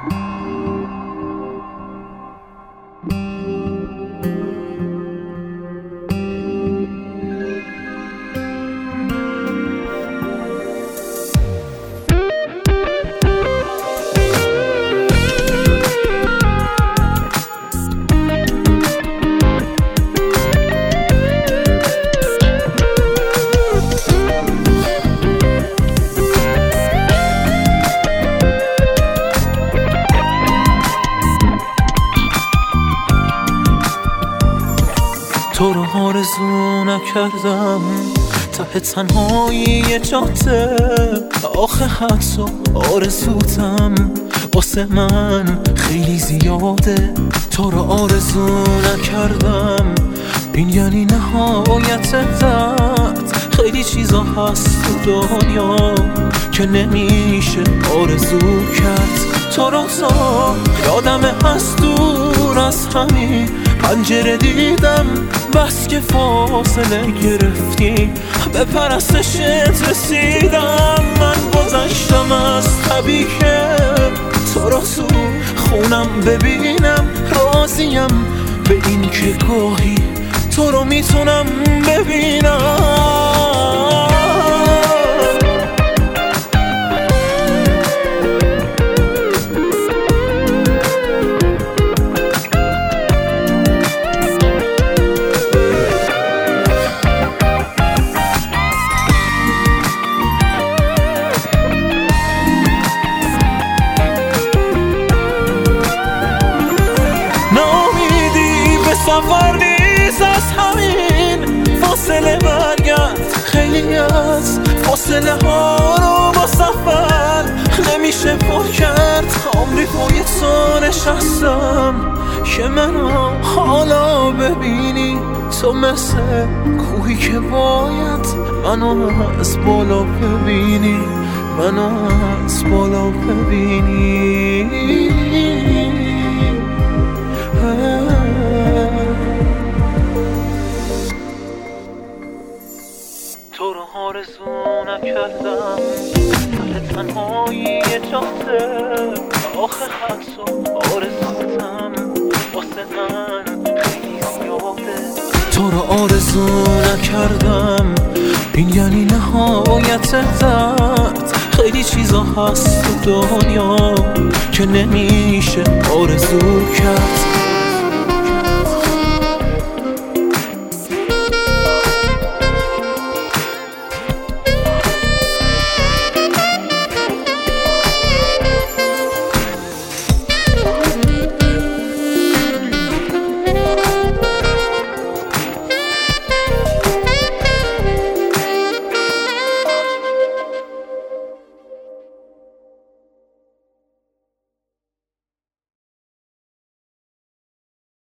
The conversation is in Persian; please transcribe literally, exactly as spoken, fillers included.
تو رو آرزو نکردم ته تنهایی جاده، آخه حدس و آرزوتم واسه من خیلی زیاده. تو رو آرزو نکردم این یعنی نهایت درد. خیلی چیزا هست تو دنیا که نمیشه آرزو کرد. تو رو تا یادمه از دور از همین پنجره دیدم، بس که فاصله گرفتی به پرستشت رسیدم. من گذشتم از طبیعه تو رو تو خونم ببینم، راضیم به این که گاهی تو رو میتونم ببینم. سفر نیست از همین فاصله برگرد، خیلی از فاصله ها رو با سفر نمیشه پر کرد. عمری پای تو نشستم که منو حالا ببینی، تو مثل کوهی که باید منو از بالا ببینی، منو از بالا ببینی. تو رو آرزو نکردم ته تنهایی جاده، آخه حدس و آرزوتم واسه من خیلی زیاده. تو رو آرزو نکردم این یعنی نهایت درد. خیلی چیزا هست تو دنیا که نمیشه آرزو کرد.